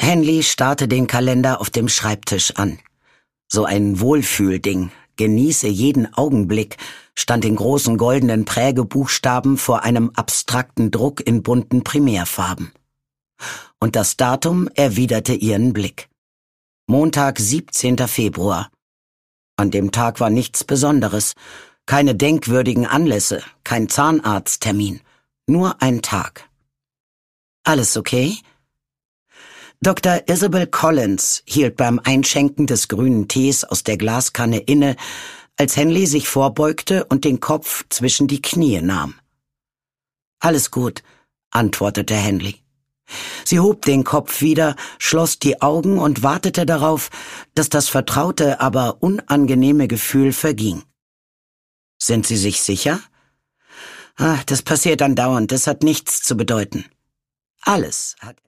Henley starrte den Kalender auf dem Schreibtisch an. So ein Wohlfühlding, genieße jeden Augenblick, stand in großen goldenen Prägebuchstaben vor einem abstrakten Druck in bunten Primärfarben. Und das Datum erwiderte ihren Blick. Montag, 17. Februar. An dem Tag war nichts Besonderes, keine denkwürdigen Anlässe, kein Zahnarzttermin, nur ein Tag. Alles okay? Dr. Isabel Collins hielt beim Einschenken des grünen Tees aus der Glaskanne inne, als Henley sich vorbeugte und den Kopf zwischen die Knie nahm. »Alles gut«, antwortete Henley. Sie hob den Kopf wieder, schloss die Augen und wartete darauf, dass das vertraute, aber unangenehme Gefühl verging. »Sind Sie sich sicher?« Das passiert andauernd, das hat nichts zu bedeuten.« »Alles hat